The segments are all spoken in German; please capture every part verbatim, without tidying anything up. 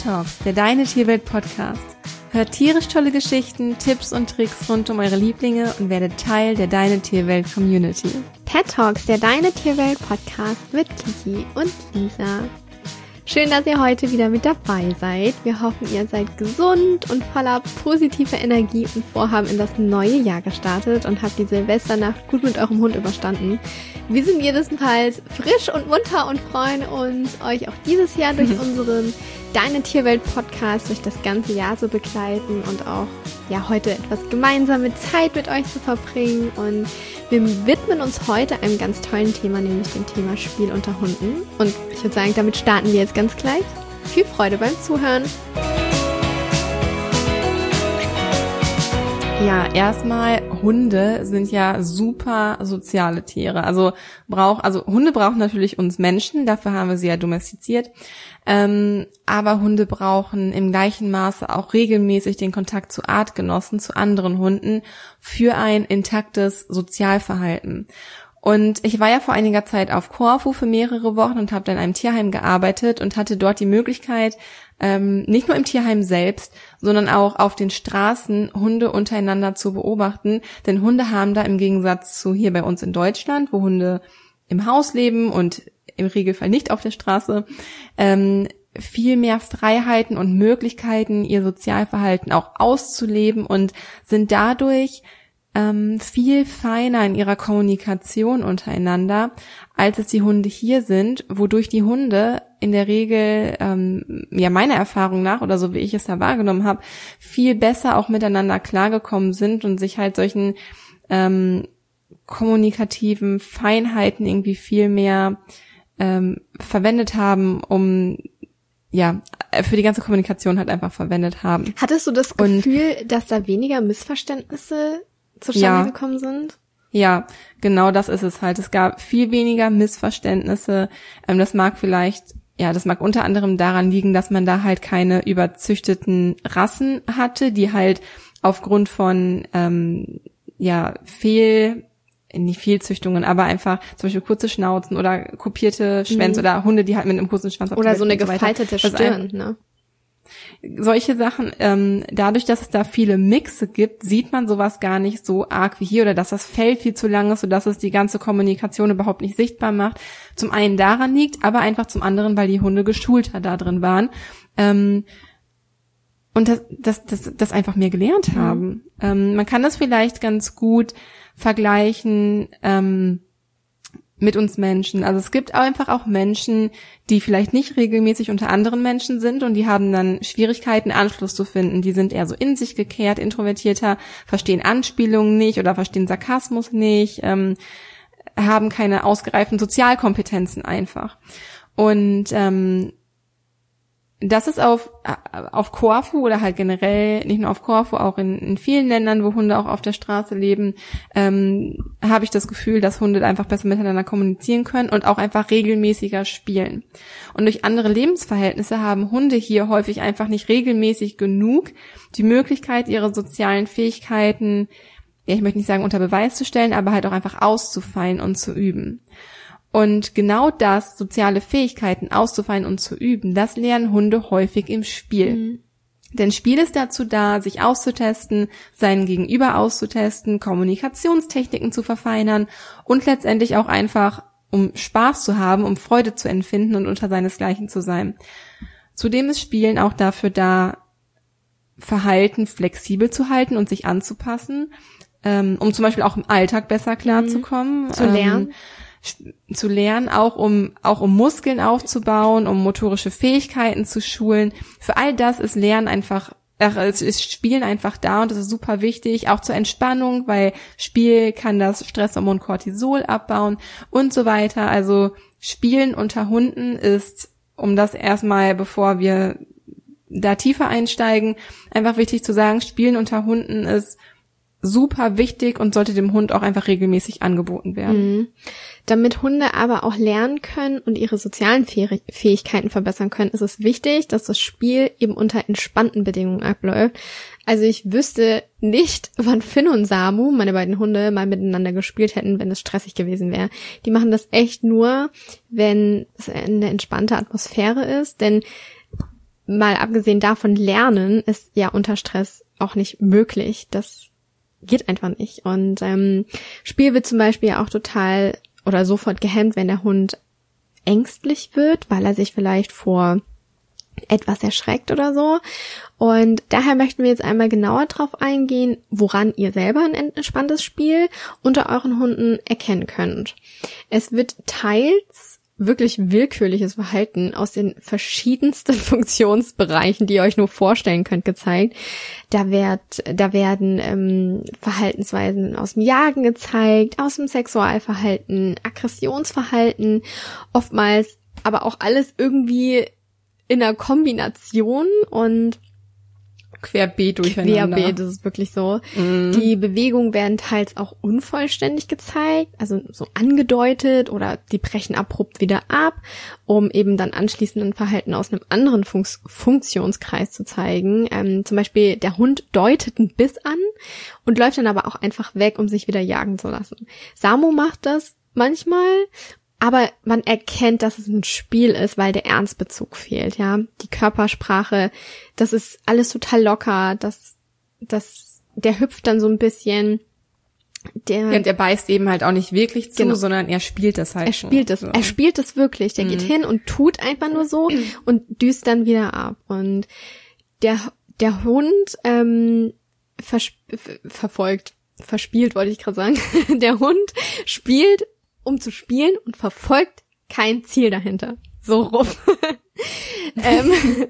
Talks, der Deine Tierwelt Podcast. Hört tierisch tolle Geschichten, Tipps und Tricks rund um eure Lieblinge und werdet Teil der Deine Tierwelt Community. Pet Talks, der Deine Tierwelt Podcast mit Kiki und Lisa. Schön, dass ihr heute wieder mit dabei seid. Wir hoffen, ihr seid gesund und voller positiver Energie und Vorhaben in das neue Jahr gestartet und habt die Silvesternacht gut mit eurem Hund überstanden. Wir sind jedenfalls frisch und munter und freuen uns, euch auch dieses Jahr durch unseren Deine Tierwelt Podcast durch das ganze Jahr zu begleiten und auch ja heute etwas gemeinsame Zeit mit euch zu verbringen. Und wir widmen uns heute einem ganz tollen Thema, nämlich dem Thema Spiel unter Hunden. Und ich würde sagen, damit starten wir jetzt ganz gleich. Viel Freude beim Zuhören. Ja, erstmal, Hunde sind ja super soziale Tiere. Also brauch, also Hunde brauchen natürlich uns Menschen, dafür haben wir sie ja domestiziert. Ähm, aber Hunde brauchen im gleichen Maße auch regelmäßig den Kontakt zu Artgenossen, zu anderen Hunden für ein intaktes Sozialverhalten. Und ich war ja vor einiger Zeit auf Korfu für mehrere Wochen und habe dann in einem Tierheim gearbeitet und hatte dort die Möglichkeit, ähm, nicht nur im Tierheim selbst, sondern auch auf den Straßen Hunde untereinander zu beobachten. Denn Hunde haben da im Gegensatz zu hier bei uns in Deutschland, wo Hunde im Haus leben und im Regelfall nicht auf der Straße, ähm, viel mehr Freiheiten und Möglichkeiten, ihr Sozialverhalten auch auszuleben und sind dadurch ähm, viel feiner in ihrer Kommunikation untereinander, als es die Hunde hier sind, wodurch die Hunde in der Regel, ähm, ja meiner Erfahrung nach oder so wie ich es da wahrgenommen habe, viel besser auch miteinander klargekommen sind und sich halt solchen ähm, kommunikativen Feinheiten irgendwie viel mehr ähm, verwendet haben, um ja für die ganze Kommunikation halt einfach verwendet haben. Hattest du das Gefühl, und, dass da weniger Missverständnisse zustande ja, gekommen sind? Ja, genau das ist es halt. Es gab viel weniger Missverständnisse. Ähm, das mag vielleicht, ja, das mag unter anderem daran liegen, dass man da halt keine überzüchteten Rassen hatte, die halt aufgrund von ähm, ja Fehl nicht Fehlzüchtungen, aber einfach zum Beispiel kurze Schnauzen oder kopierte Schwänze mhm. oder Hunde, die halt mit einem kurzen Schwanz oder so eine gefaltete so Stirn, ne? Solche Sachen, ähm, dadurch, dass es da viele Mixe gibt, sieht man sowas gar nicht so arg wie hier oder dass das Fell viel zu lang ist, sodass es die ganze Kommunikation überhaupt nicht sichtbar macht. Zum einen daran liegt, aber einfach zum anderen, weil die Hunde geschulter da drin waren. Ähm, und das, das, das, das einfach mehr gelernt mhm. haben. Ähm, man kann das vielleicht ganz gut vergleichen ähm, mit uns Menschen. Also es gibt einfach auch Menschen, die vielleicht nicht regelmäßig unter anderen Menschen sind und die haben dann Schwierigkeiten, Anschluss zu finden. Die sind eher so in sich gekehrt, introvertierter, verstehen Anspielungen nicht oder verstehen Sarkasmus nicht, ähm, haben keine ausgereiften Sozialkompetenzen einfach. Und ähm, das ist auf auf Korfu oder halt generell, nicht nur auf Korfu, auch in, in vielen Ländern, wo Hunde auch auf der Straße leben, ähm, habe ich das Gefühl, dass Hunde einfach besser miteinander kommunizieren können und auch einfach regelmäßiger spielen. Und durch andere Lebensverhältnisse haben Hunde hier häufig einfach nicht regelmäßig genug die Möglichkeit, ihre sozialen Fähigkeiten, ja, ich möchte nicht sagen unter Beweis zu stellen, aber halt auch einfach auszufeilen und zu üben. Und genau das, soziale Fähigkeiten auszufeilen und zu üben, das lernen Hunde häufig im Spiel. Mhm. Denn Spiel ist dazu da, sich auszutesten, seinen Gegenüber auszutesten, Kommunikationstechniken zu verfeinern und letztendlich auch einfach, um Spaß zu haben, um Freude zu empfinden und unter seinesgleichen zu sein. Zudem ist Spielen auch dafür da, Verhalten flexibel zu halten und sich anzupassen, ähm, um zum Beispiel auch im Alltag besser klarzukommen. Mhm. Zu lernen. Ähm, zu lernen, auch um auch um Muskeln aufzubauen, um motorische Fähigkeiten zu schulen. Für all das ist Lernen einfach, äh, ist Spielen einfach da und das ist super wichtig, auch zur Entspannung, weil Spiel kann das Stresshormon Cortisol abbauen und so weiter. Also Spielen unter Hunden ist, um das erstmal, bevor wir da tiefer einsteigen, einfach wichtig zu sagen, Spielen unter Hunden ist super wichtig und sollte dem Hund auch einfach regelmäßig angeboten werden. Mhm. Damit Hunde aber auch lernen können und ihre sozialen Fäh- Fähigkeiten verbessern können, ist es wichtig, dass das Spiel eben unter entspannten Bedingungen abläuft. Also ich wüsste nicht, wann Finn und Samu, meine beiden Hunde, mal miteinander gespielt hätten, wenn es stressig gewesen wäre. Die machen das echt nur, wenn es eine entspannte Atmosphäre ist, denn mal abgesehen davon, Lernen ist ja unter Stress auch nicht möglich. Das geht einfach nicht. Und ähm, Spiel wird zum Beispiel auch total oder sofort gehemmt, wenn der Hund ängstlich wird, weil er sich vielleicht vor etwas erschreckt oder so. Und daher möchten wir jetzt einmal genauer drauf eingehen, woran ihr selber ein entspanntes Spiel unter euren Hunden erkennen könnt. Es wird teils wirklich willkürliches Verhalten aus den verschiedensten Funktionsbereichen, die ihr euch nur vorstellen könnt, gezeigt. Da, wird, da werden ähm, Verhaltensweisen aus dem Jagen gezeigt, aus dem Sexualverhalten, Aggressionsverhalten, oftmals aber auch alles irgendwie in einer Kombination und querbeet durcheinander. Querbeet, das ist wirklich so. Mm. Die Bewegungen werden teils auch unvollständig gezeigt, also so angedeutet oder die brechen abrupt wieder ab, um eben dann anschließend ein Verhalten aus einem anderen Fun- Funktionskreis zu zeigen. Ähm, zum Beispiel der Hund deutet einen Biss an und läuft dann aber auch einfach weg, um sich wieder jagen zu lassen. Samu macht das manchmal, aber man erkennt, dass es ein Spiel ist, weil der Ernstbezug fehlt, ja. Die Körpersprache, das ist alles total locker, das, das, der hüpft dann so ein bisschen. Der, ja, und er beißt eben halt auch nicht wirklich zu, genau. sondern er spielt das halt. Er spielt es, so. er spielt es wirklich. Der mhm. geht hin und tut einfach nur so und düst dann wieder ab. Und der, der Hund, ähm, vers- verfolgt, verspielt, wollte ich gerade sagen. Der Hund spielt um zu spielen und verfolgt kein Ziel dahinter. So rum. ähm,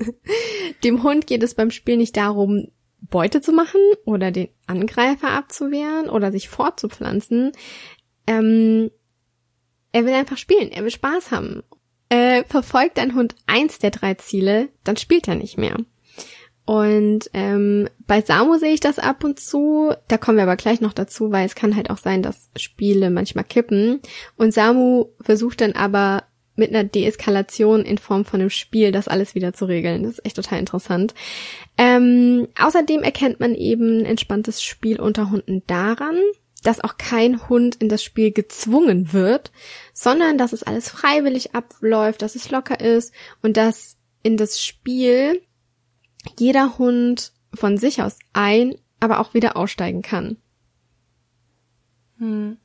dem Hund geht es beim Spiel nicht darum, Beute zu machen oder den Angreifer abzuwehren oder sich fortzupflanzen. Ähm, er will einfach spielen, er will Spaß haben. Äh, verfolgt dein Hund eins der drei Ziele, dann spielt er nicht mehr. Und ähm, bei Samu sehe ich das ab und zu, da kommen wir aber gleich noch dazu, weil es kann halt auch sein, dass Spiele manchmal kippen. Und Samu versucht dann aber mit einer Deeskalation in Form von einem Spiel das alles wieder zu regeln. Das ist echt total interessant. Ähm, außerdem erkennt man eben ein entspanntes Spiel unter Hunden daran, dass auch kein Hund in das Spiel gezwungen wird, sondern dass es alles freiwillig abläuft, dass es locker ist und dass in das Spiel jeder Hund von sich aus ein, aber auch wieder aussteigen kann. Hm.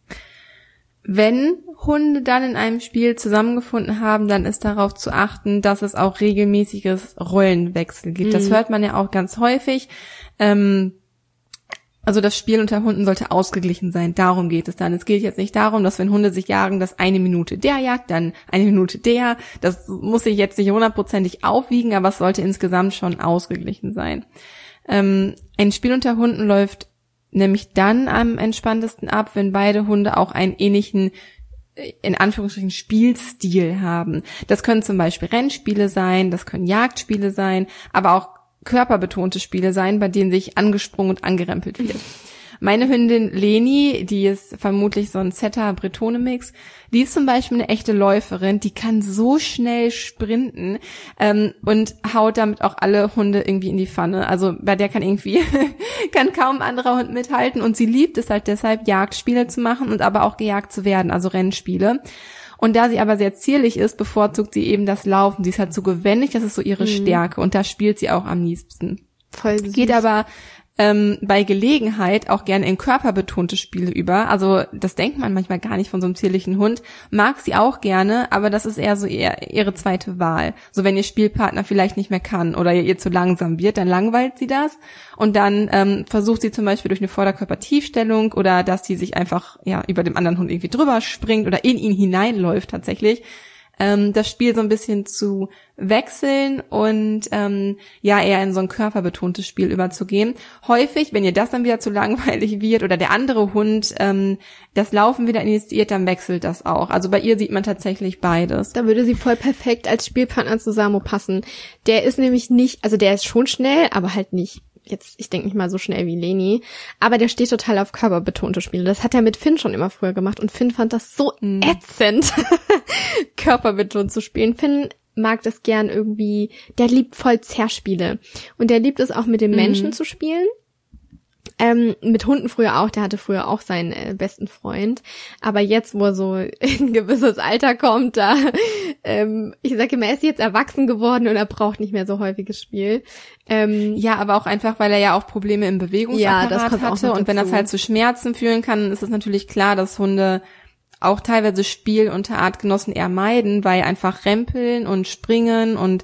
Wenn Hunde dann in einem Spiel zusammengefunden haben, dann ist darauf zu achten, dass es auch regelmäßiges Rollenwechsel gibt. Mhm. Das hört man ja auch ganz häufig. Ähm, also das Spiel unter Hunden sollte ausgeglichen sein. Darum geht es dann. Es geht jetzt nicht darum, dass wenn Hunde sich jagen, dass eine Minute der jagt, dann eine Minute der. Das muss sich jetzt nicht hundertprozentig aufwiegen, aber es sollte insgesamt schon ausgeglichen sein. Ähm, ein Spiel unter Hunden läuft nämlich dann am entspanntesten ab, wenn beide Hunde auch einen ähnlichen, in Anführungsstrichen, Spielstil haben. Das können zum Beispiel Rennspiele sein, das können Jagdspiele sein, aber auch körperbetonte Spiele sein, bei denen sich angesprungen und angerempelt wird. Meine Hündin Leni, die ist vermutlich so ein Setter-Bretone-Mix, die ist zum Beispiel eine echte Läuferin, die kann so schnell sprinten ähm, und haut damit auch alle Hunde irgendwie in die Pfanne. Also bei der kann irgendwie, kann kaum ein anderer Hund mithalten und sie liebt es halt deshalb, Jagdspiele zu machen und aber auch gejagt zu werden, also Rennspiele. Und da sie aber sehr zierlich ist, bevorzugt sie eben das Laufen. Sie ist halt so gewendig, das ist so ihre mhm. Stärke und da spielt sie auch am liebsten. Voll süß. Geht aber ähm, bei Gelegenheit auch gerne in körperbetonte Spiele über. Also das denkt man manchmal gar nicht von so einem zierlichen Hund. Mag sie auch gerne, aber das ist eher so eher ihre zweite Wahl. So wenn ihr Spielpartner vielleicht nicht mehr kann oder ihr, ihr zu langsam wird, dann langweilt sie das. Und dann ähm, versucht sie zum Beispiel durch eine Vorderkörpertiefstellung oder dass sie sich einfach ja über dem anderen Hund irgendwie drüber springt oder in ihn hineinläuft tatsächlich, ähm, das Spiel so ein bisschen zu wechseln und ähm, ja eher in so ein körperbetontes Spiel überzugehen. Häufig, wenn ihr das dann wieder zu langweilig wird oder der andere Hund ähm, das Laufen wieder initiiert, dann wechselt das auch. Also bei ihr sieht man tatsächlich beides. Da würde sie voll perfekt als Spielpartner zu Samu passen. Der ist nämlich nicht, also der ist schon schnell, aber halt nicht jetzt, ich denke nicht mal so schnell wie Leni, aber der steht total auf körperbetonte Spiele. Das hat er mit Finn schon immer früher gemacht und Finn fand das so mm. ätzend, körperbetont zu spielen. Finn mag das gern irgendwie, der liebt voll Zerrspiele und der liebt es auch mit den Menschen mm. zu spielen. Ähm, mit Hunden früher auch, der hatte früher auch seinen äh, besten Freund. Aber jetzt, wo er so in ein gewisses Alter kommt, da, ähm, ich sage immer, er ist jetzt erwachsen geworden und er braucht nicht mehr so häufiges Spiel. Ähm, ja, aber auch einfach, weil er ja auch Probleme im Bewegungsapparat ja, das hatte. Und wenn das halt zu Schmerzen führen kann, ist es natürlich klar, dass Hunde auch teilweise Spiel unter Artgenossen eher meiden, weil einfach Rempeln und Springen und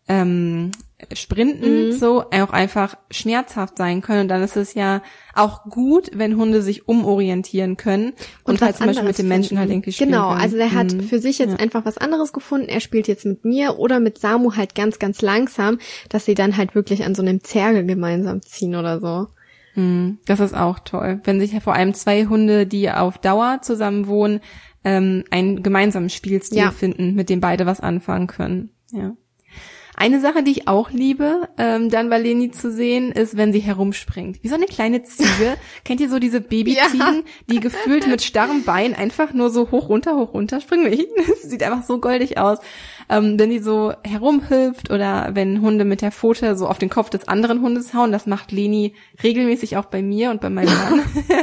ähm, Sprinten mhm. so auch einfach schmerzhaft sein können. Und dann ist es ja auch gut, wenn Hunde sich umorientieren können und, und halt zum Beispiel mit dem Menschen finden. Halt irgendwie spielen Genau, können. Also der hat mhm. für sich jetzt ja. einfach was anderes gefunden. Er spielt jetzt mit mir oder mit Samu halt ganz, ganz langsam, dass sie dann halt wirklich an so einem Zergel gemeinsam ziehen oder so. Mhm. Das ist auch toll. Wenn sich ja vor allem zwei Hunde, die auf Dauer zusammen wohnen, ähm, einen gemeinsamen Spielstil ja. finden, mit dem beide was anfangen können. Ja. Eine Sache, die ich auch liebe, ähm, dann bei Leni zu sehen, ist, wenn sie herumspringt. Wie so eine kleine Ziege. Kennt ihr so diese Babyziegen, ja. die gefühlt mit starrem Bein einfach nur so hoch, runter, hoch, runter springen? Das sieht einfach so goldig aus. Ähm, wenn die so herumhüpft oder wenn Hunde mit der Pfote so auf den Kopf des anderen Hundes hauen, das macht Leni regelmäßig auch bei mir und bei meinem Mann.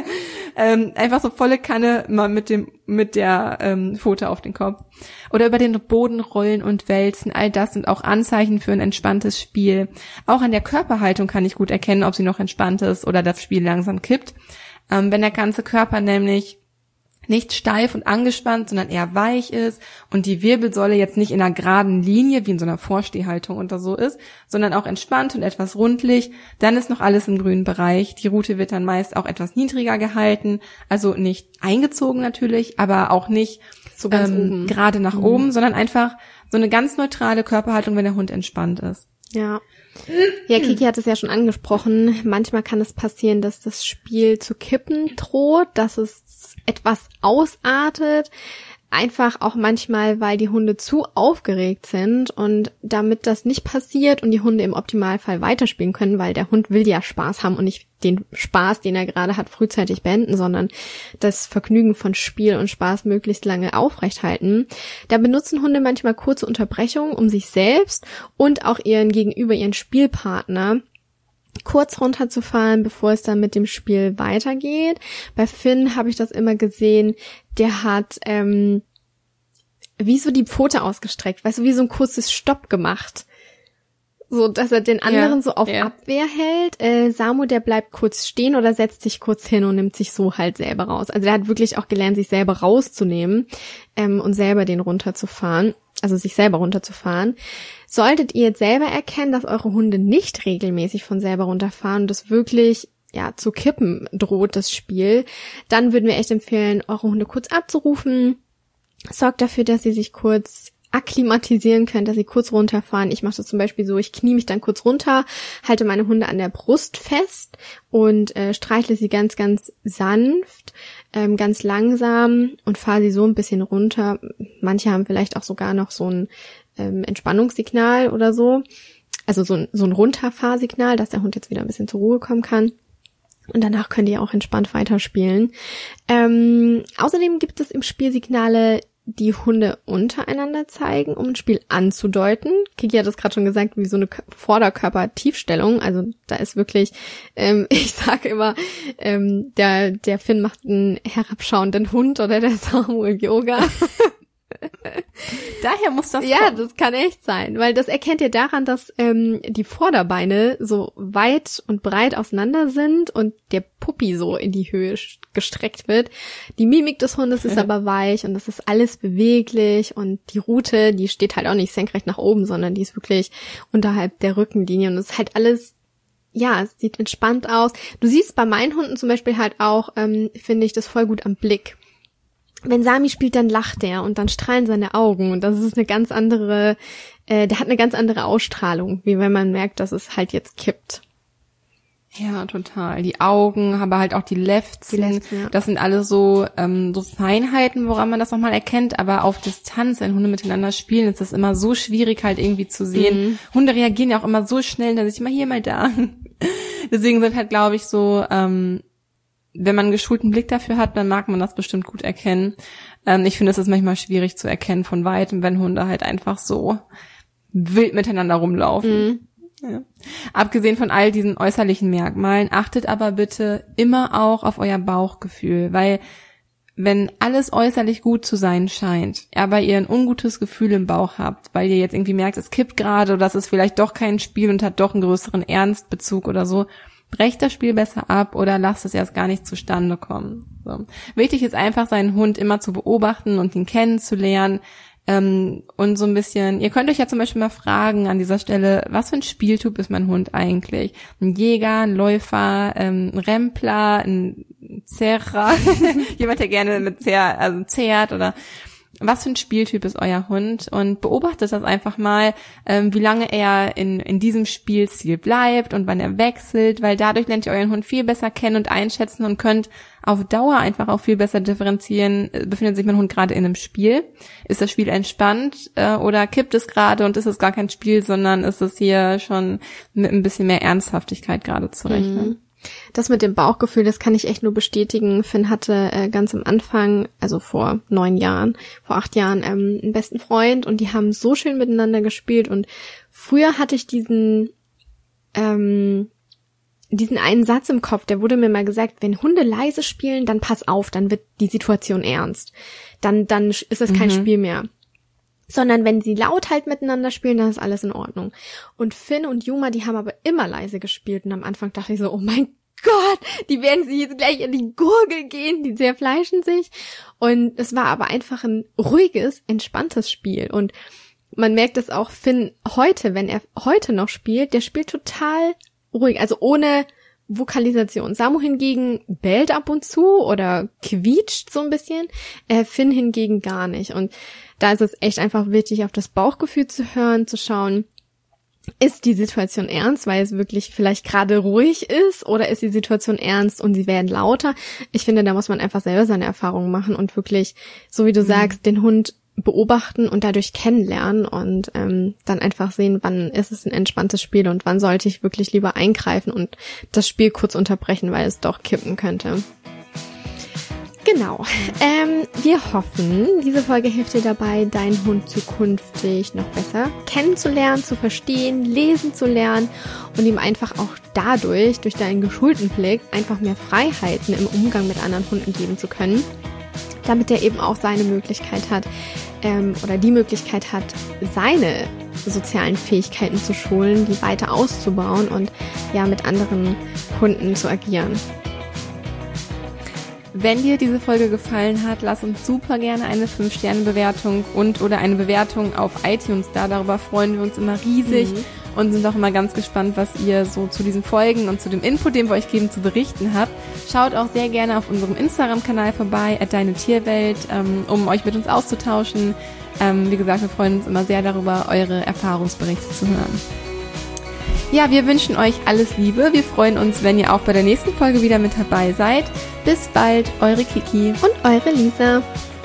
ähm, einfach so volle Kanne mal mit dem mit der ähm, Pfote auf den Kopf. Oder über den Boden rollen und wälzen, all das sind auch Anzeichen für ein entspanntes Spiel. Auch an der Körperhaltung kann ich gut erkennen, ob sie noch entspannt ist oder das Spiel langsam kippt. Ähm, wenn der ganze Körper nämlich nicht steif und angespannt, sondern eher weich ist und die Wirbelsäule jetzt nicht in einer geraden Linie, wie in so einer Vorstehhaltung oder so ist, sondern auch entspannt und etwas rundlich, dann ist noch alles im grünen Bereich. Die Rute wird dann meist auch etwas niedriger gehalten, also nicht eingezogen natürlich, aber auch nicht so ganz ähm, oben. gerade nach mhm. oben, sondern einfach so eine ganz neutrale Körperhaltung, wenn der Hund entspannt ist. Ja. Ja, Kiki hat es ja schon angesprochen. Manchmal kann es passieren, dass das Spiel zu kippen droht, dass es etwas ausartet. Einfach auch manchmal, weil die Hunde zu aufgeregt sind und damit das nicht passiert und die Hunde im Optimalfall weiterspielen können, weil der Hund will ja Spaß haben und nicht den Spaß, den er gerade hat, frühzeitig beenden, sondern das Vergnügen von Spiel und Spaß möglichst lange aufrechthalten. Da benutzen Hunde manchmal kurze Unterbrechungen, um sich selbst und auch ihren Gegenüber, ihren Spielpartner kurz runterzufahren, bevor es dann mit dem Spiel weitergeht. Bei Finn habe ich das immer gesehen, der hat ähm, wie so die Pfote ausgestreckt, weißt du, wie so ein kurzes Stopp gemacht. So, dass er den anderen ja, so auf ja. Abwehr hält. Äh, Samu, der bleibt kurz stehen oder setzt sich kurz hin und nimmt sich so halt selber raus. Also der hat wirklich auch gelernt, sich selber rauszunehmen ähm, und selber den runterzufahren. Also sich selber runterzufahren. Solltet ihr jetzt selber erkennen, dass eure Hunde nicht regelmäßig von selber runterfahren und das wirklich ja zu kippen droht, das Spiel, dann würden wir echt empfehlen, eure Hunde kurz abzurufen. Sorgt dafür, dass sie sich kurz akklimatisieren können, dass sie kurz runterfahren. Ich mache das zum Beispiel so, ich knie mich dann kurz runter, halte meine Hunde an der Brust fest und äh, streichle sie ganz, ganz sanft, ähm, ganz langsam und fahre sie so ein bisschen runter. Manche haben vielleicht auch sogar noch so ein ähm, Entspannungssignal oder so. Also so ein, so ein Runterfahrsignal, dass der Hund jetzt wieder ein bisschen zur Ruhe kommen kann. Und danach könnt ihr auch entspannt weiterspielen. Ähm, außerdem gibt es im Spiel Signale, die Hunde untereinander zeigen, um ein Spiel anzudeuten. Kiki hat das gerade schon gesagt, wie so eine Vorderkörper-Tiefstellung. Also da ist wirklich, ähm, ich sage immer, ähm, der der Finn macht einen herabschauenden Hund oder der Samu im Yoga. Daher muss das Ja, kommen. das kann echt sein, weil das erkennt ihr daran, dass ähm, die Vorderbeine so weit und breit auseinander sind und der Puppi so in die Höhe gestreckt wird. Die Mimik des Hundes ist aber weich und das ist alles beweglich und die Rute, die steht halt auch nicht senkrecht nach oben, sondern die ist wirklich unterhalb der Rückenlinie und es ist halt alles, ja, es sieht entspannt aus. Du siehst bei meinen Hunden zum Beispiel halt auch, ähm, finde ich, das voll gut am Blick. Wenn Sami spielt, dann lacht er und dann strahlen seine Augen und das ist eine ganz andere, äh, der hat eine ganz andere Ausstrahlung, wie wenn man merkt, dass es halt jetzt kippt. Ja, total. Die Augen, aber halt auch die Lefzen, die Lefzen ja. Das sind alles so ähm, so Feinheiten, woran man das nochmal erkennt, aber auf Distanz, wenn Hunde miteinander spielen, ist das immer so schwierig halt irgendwie zu sehen. Mhm. Hunde reagieren ja auch immer so schnell, dass ich immer hier, mal da. Deswegen sind halt, glaube ich, so ähm, wenn man einen geschulten Blick dafür hat, dann mag man das bestimmt gut erkennen. Ähm, ich finde, es ist manchmal schwierig zu erkennen von weitem, wenn Hunde halt einfach so wild miteinander rumlaufen. Mhm. Ja. Abgesehen von all diesen äußerlichen Merkmalen, achtet aber bitte immer auch auf euer Bauchgefühl, weil wenn alles äußerlich gut zu sein scheint, aber ihr ein ungutes Gefühl im Bauch habt, weil ihr jetzt irgendwie merkt, es kippt gerade oder das ist vielleicht doch kein Spiel und hat doch einen größeren Ernstbezug oder so, brecht das Spiel besser ab oder lasst es erst gar nicht zustande kommen. So. Wichtig ist einfach, seinen Hund immer zu beobachten und ihn kennenzulernen. Ähm, und so ein bisschen, ihr könnt euch ja zum Beispiel mal fragen an dieser Stelle, was für ein Spieltyp ist mein Hund eigentlich? Ein Jäger, ein Läufer, ähm, ein Rempler, ein Zerrer, jemand, der gerne mit Zer, also zehrt oder was für ein Spieltyp ist euer Hund und beobachtet das einfach mal, ähm, wie lange er in in diesem Spielstil bleibt und wann er wechselt, weil dadurch lernt ihr euren Hund viel besser kennen und einschätzen und könnt auf Dauer einfach auch viel besser differenzieren, befindet sich mein Hund gerade in einem Spiel, ist das Spiel entspannt äh, oder kippt es gerade und ist es gar kein Spiel, sondern ist es hier schon mit ein bisschen mehr Ernsthaftigkeit gerade zu rechnen. Mhm. Das mit dem Bauchgefühl, das kann ich echt nur bestätigen. Finn hatte äh, ganz am Anfang, also vor neun Jahren, vor acht Jahren, ähm, einen besten Freund und die haben so schön miteinander gespielt und früher hatte ich diesen, ähm, diesen einen Satz im Kopf, der wurde mir mal gesagt, wenn Hunde leise spielen, dann pass auf, dann wird die Situation ernst. Dann, dann ist es kein mhm. Spiel mehr. Sondern wenn sie laut halt miteinander spielen, dann ist alles in Ordnung. Und Finn und Yuma, die haben aber immer leise gespielt und am Anfang dachte ich so, oh mein Gott, die werden sich jetzt gleich in die Gurgel gehen, die zerfleischen sich. Und es war aber einfach ein ruhiges, entspanntes Spiel und man merkt es auch Finn heute, wenn er heute noch spielt, der spielt total ruhig, also ohne Vokalisation. Samu hingegen bellt ab und zu oder quietscht so ein bisschen, äh, Finn hingegen gar nicht. Und da ist es echt einfach wichtig, auf das Bauchgefühl zu hören, zu schauen, ist die Situation ernst, weil es wirklich vielleicht gerade ruhig ist, oder ist die Situation ernst und sie werden lauter? Ich finde, da muss man einfach selber seine Erfahrungen machen und wirklich, so wie du mhm. sagst, den Hund beobachten und dadurch kennenlernen und ähm, dann einfach sehen, wann ist es ein entspanntes Spiel und wann sollte ich wirklich lieber eingreifen und das Spiel kurz unterbrechen, weil es doch kippen könnte. Genau. Ähm, wir hoffen, diese Folge hilft dir dabei, deinen Hund zukünftig noch besser kennenzulernen, zu verstehen, lesen zu lernen und ihm einfach auch dadurch, durch deinen geschulten Blick, einfach mehr Freiheiten im Umgang mit anderen Hunden geben zu können, damit er eben auch seine Möglichkeit hat, ähm, oder die Möglichkeit hat, seine sozialen Fähigkeiten zu schulen, die weiter auszubauen und ja mit anderen Hunden zu agieren. Wenn dir diese Folge gefallen hat, lass uns super gerne eine fünf Sterne Bewertung und oder eine Bewertung auf iTunes da. Darüber freuen wir uns immer riesig mhm. und sind auch immer ganz gespannt, was ihr so zu diesen Folgen und zu dem Input, den wir euch geben, zu berichten habt. Schaut auch sehr gerne auf unserem Instagram-Kanal vorbei, at deine Tierwelt, ähm, um euch mit uns auszutauschen. Ähm, wie gesagt, wir freuen uns immer sehr darüber, eure Erfahrungsberichte zu hören. Ja, wir wünschen euch alles Liebe. Wir freuen uns, wenn ihr auch bei der nächsten Folge wieder mit dabei seid. Bis bald, eure Kiki und eure Lisa.